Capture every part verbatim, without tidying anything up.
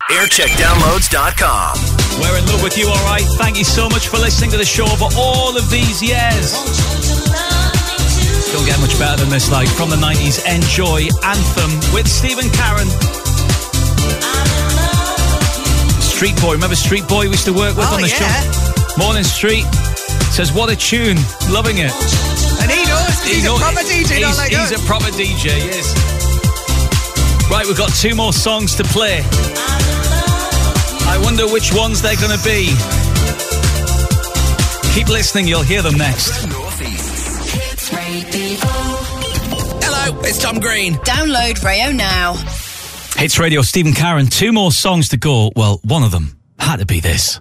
aircheck downloads dot com. We're in love with you, all right? Thank you so much for listening to the show for all of these years. Don't get much better than this, like, from the nineties, Enjoy, Anthem, with Stephen Karen. Street Boy, remember Street Boy we used to work with oh, on the yeah. show? Morning Street. Says, what a tune. Loving it. And he knows, because he's knows, a proper D J. He's, like he's a proper D J, yes. Right, we've got two more songs to play. I wonder which ones they're going to be. Keep listening, you'll hear them next. Hello, it's Tom Green. Download Rayo now. Hits Radio, Stephen Karen. Two more songs to go. Well, one of them had to be this.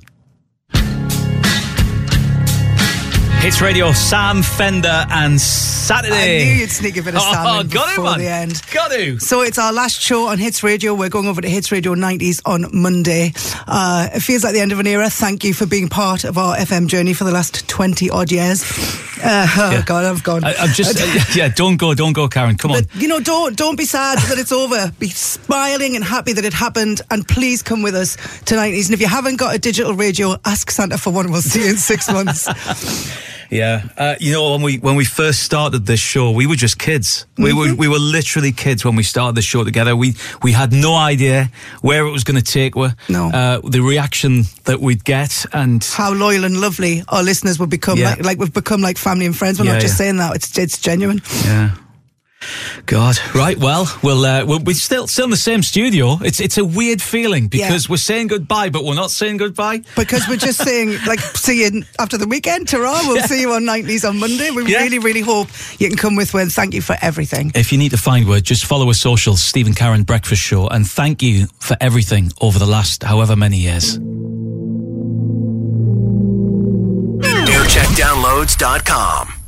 Hits Radio, Sam Fender and Saturday. I knew you'd sneak a bit of Sam oh, in got before it, man. the end. Got to. So it's our last show on Hits Radio. We're going over to Hits Radio nineties on Monday. Uh, it feels like the end of an era. Thank you for being part of our F M journey for the last twenty odd years. Uh, oh yeah. God, I've gone. I, I'm just, uh, yeah, don't go, don't go, Karen. Come on. But, you know, don't don't be sad that it's over. Be smiling and happy that it happened, and please come with us to nineties. And if you haven't got a digital radio, ask Santa for one. We'll see you in six months. Yeah, uh, you know, when we when we first started this show, we were just kids. We mm-hmm. were we were literally kids when we started the show together. We we had no idea where it was going to take us. No, uh, the reaction that we'd get, and how loyal and lovely our listeners would become. Yeah. Like, like we've become like family and friends. We're yeah, not just yeah. saying that. It's it's genuine. Yeah. God, right? Well, we'll uh, we're, we're still still in the same studio. It's it's a weird feeling because yeah. we're saying goodbye, but we're not saying goodbye because we're just saying like see you after the weekend. Ta-ra! We'll yeah. see you on nineties on Monday. We yeah. really, really hope you can come with us. Thank you for everything. If you need to find word, just follow our socials, Stephen Karen Breakfast Show, and thank you for everything over the last however many years. aircheck downloads dot com